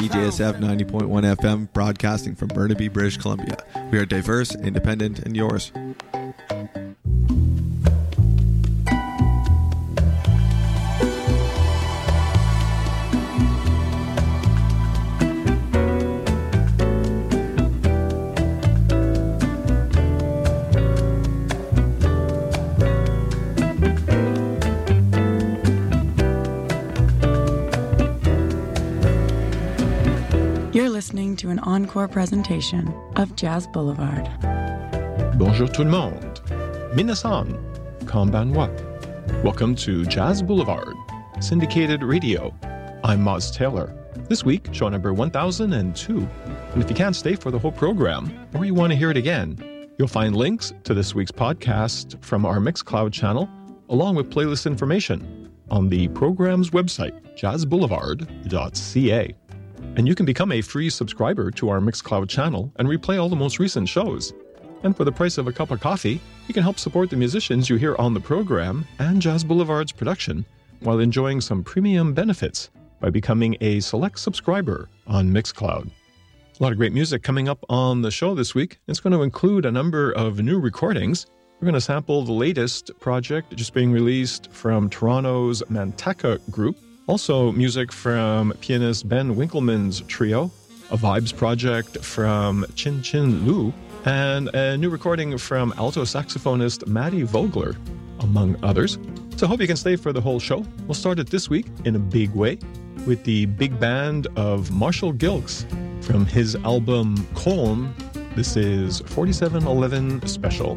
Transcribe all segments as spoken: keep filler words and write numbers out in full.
C J S F ninety point one F M, broadcasting from Burnaby, British Columbia. We are diverse, independent, and yours. You're listening to an encore presentation of Jazz Boulevard. Bonjour tout le monde. Minasan. Konbanwa. Welcome to Jazz Boulevard, syndicated radio. I'm Moz Taylor. This week, show number one thousand two. And if you can't stay for the whole program, or you want to hear it again, you'll find links to this week's podcast from our Mixcloud channel, along with playlist information on the program's website, jazz boulevard dot c a. And you can become a free subscriber to our Mixcloud channel and replay all the most recent shows. And for the price of a cup of coffee, you can help support the musicians you hear on the program and Jazz Boulevard's production while enjoying some premium benefits by becoming a select subscriber on Mixcloud. A lot of great music coming up on the show this week. It's going to include a number of new recordings. We're going to sample the latest project just being released from Toronto's Mantaka group. Also, music from pianist Ben Winkleman's trio, a vibes project from Chin Chin Lu, and a new recording from alto saxophonist Maddie Vogler, among others. So I hope you can stay for the whole show. We'll start it this week in a big way with the big band of Marshall Gilks from his album Colm. This is forty-seven eleven Special.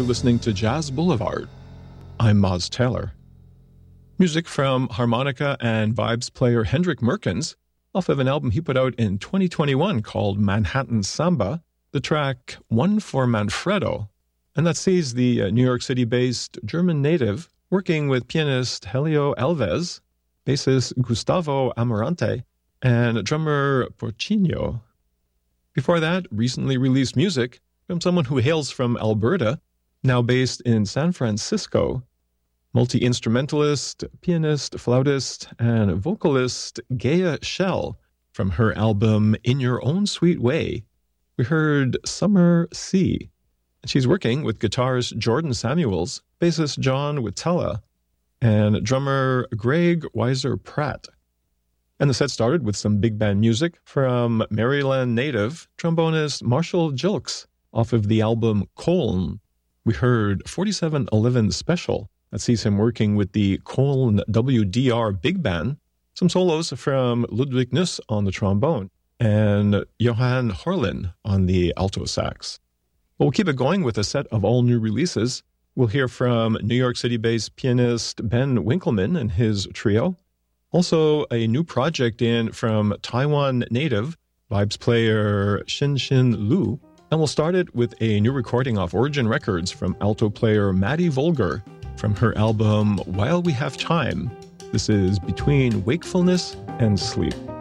listening to Jazz Boulevard. I'm Moz Taylor. Music from harmonica and vibes player Hendrik Merkens off of an album he put out in twenty twenty-one called Manhattan Samba, the track One for Manfredo. And that sees the uh, New York City-based German native working with pianist Helio Alves, bassist Gustavo Amarante, and drummer Porcinho. Before that, recently released music from someone who hails from Alberta, now based in San Francisco, multi-instrumentalist, pianist, flautist, and vocalist Gaia Shell from her album In Your Own Sweet Way. We heard Summer Sea. She's working with guitarist Jordan Samuels, bassist John Witella, and drummer Greg Weiser Pratt. And the set started with some big band music from Maryland native trombonist Marshall Jilks off of the album Köln. We heard forty-seven eleven Special that sees him working with the Köln W D R Big Band, some solos from Ludwig Nuss on the trombone, and Johan Horlin on the alto sax. Well, we'll keep it going with a set of all new releases. We'll hear from New York City-based pianist Ben Winkleman and his trio. Also, a new project in from Taiwan native vibes player Xin Xin Lu. And we'll start it with a new recording off Origin Records from alto player Maddie Volger from her album While We Have Time. This is Between Wakefulness and Sleep.